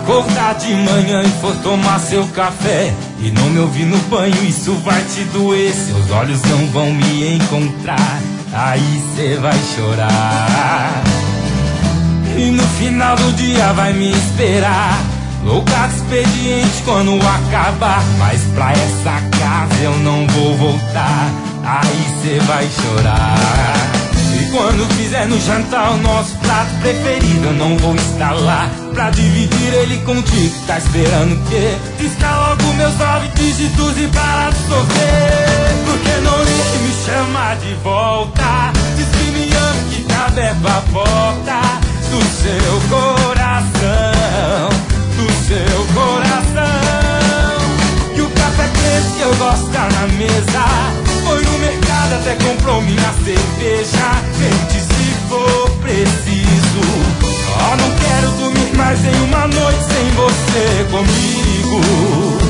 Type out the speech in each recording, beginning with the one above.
Acordar de manhã e for tomar seu café e não me ouvir no banho, isso vai te doer. Seus olhos não vão me encontrar, aí cê vai chorar. E no final do dia vai me esperar louca de expediente quando acabar. Mas pra essa casa eu não vou voltar, aí cê vai chorar. E quando fizer no jantar o nosso prato preferido, eu não vou estar lá pra dividir ele contigo. Tá esperando o quê? Disca logo meus 9 dígitos e para de sofrer. Porque não liga me chamar de volta. Diz que me ama, que tá aberto a porta do seu coração, do seu coração. Que o café quente que eu gosto tá na mesa. Foi no mercado, até comprou minha cerveja. Vende se for preciso. Oh, não quero dormir mais em uma noite sem você comigo.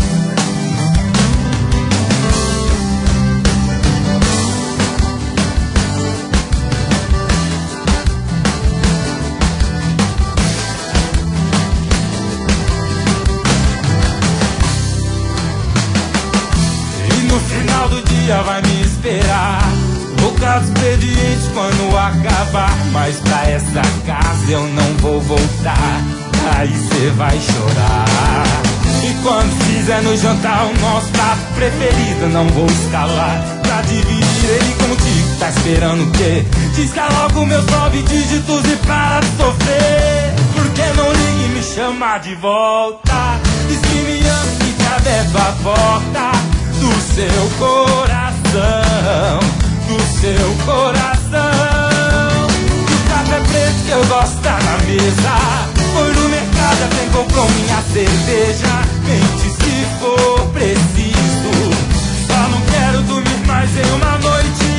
No final do dia vai me esperar louca de expediente quando acabar. Mas pra essa casa eu não vou voltar, aí cê vai chorar. E quando fizer no jantar o nosso prato preferido, não vou estar lá pra dividir ele contigo. Tá esperando o quê? Disca logo meus 9 dígitos e para de sofrer. Porque não liga e me chama de volta. Diz que me ama, que tá aberto a porta do seu coração, do seu coração. E o café preto que eu gosto tá na mesa. Foi no mercado, até comprou minha cerveja. Mente se for preciso. Só não quero dormir mais em uma noite.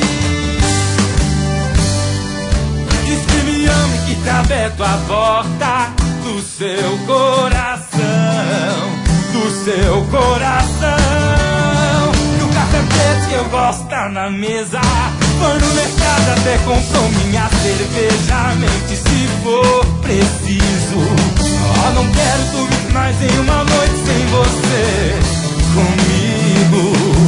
Diz que me ama e que tá aberto a porta do seu coração, do seu coração. Preto que eu gosto tá na mesa. Foi no mercado, até comprou minha cerveja. Mente se for preciso. Oh, não quero dormir mais em uma noite sem você comigo.